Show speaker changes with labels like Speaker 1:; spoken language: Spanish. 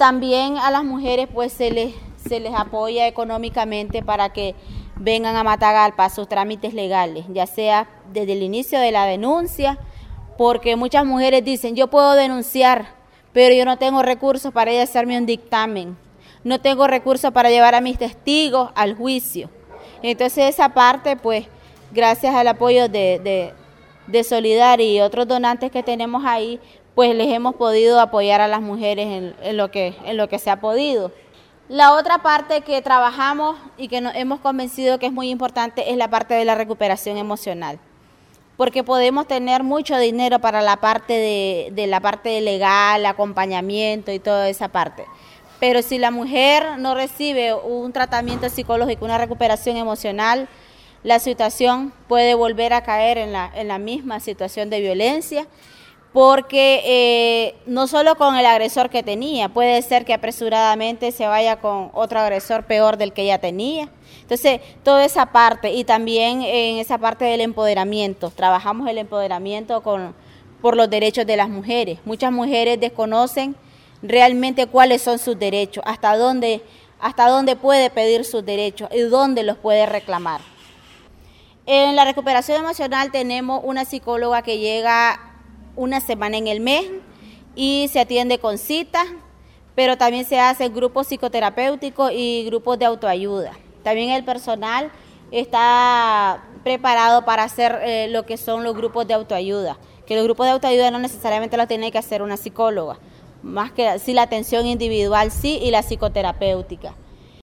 Speaker 1: También a las mujeres pues se les apoya económicamente para que vengan a Matagalpa a sus trámites legales, ya sea desde el inicio de la denuncia, porque muchas mujeres dicen, yo puedo denunciar, pero yo no tengo recursos para ir a hacerme un dictamen, no tengo recursos para llevar a mis testigos al juicio. Entonces esa parte, pues, gracias al apoyo de Solidar y otros donantes que tenemos ahí, pues les hemos podido apoyar a las mujeres en lo que se ha podido. La otra parte que trabajamos y que nos hemos convencido que es muy importante es la parte de la recuperación emocional, porque podemos tener mucho dinero para la parte de la parte legal, acompañamiento y toda esa parte, pero si la mujer no recibe un tratamiento psicológico, una recuperación emocional, la situación puede volver a caer en la misma situación de violencia, porque no solo con el agresor que tenía, puede ser que apresuradamente se vaya con otro agresor peor del que ella tenía. Entonces, toda esa parte, y también en esa parte del empoderamiento, trabajamos el empoderamiento por los derechos de las mujeres. Muchas mujeres desconocen realmente cuáles son sus derechos, hasta dónde puede pedir sus derechos y dónde los puede reclamar. En la recuperación emocional tenemos una psicóloga que llega una semana en el mes y se atiende con citas, pero también se hacen grupos psicoterapéuticos y grupos de autoayuda. También el personal está preparado para hacer lo que son los grupos de autoayuda, que los grupos de autoayuda no necesariamente los tiene que hacer una psicóloga, más que sí la atención individual sí y la psicoterapéutica.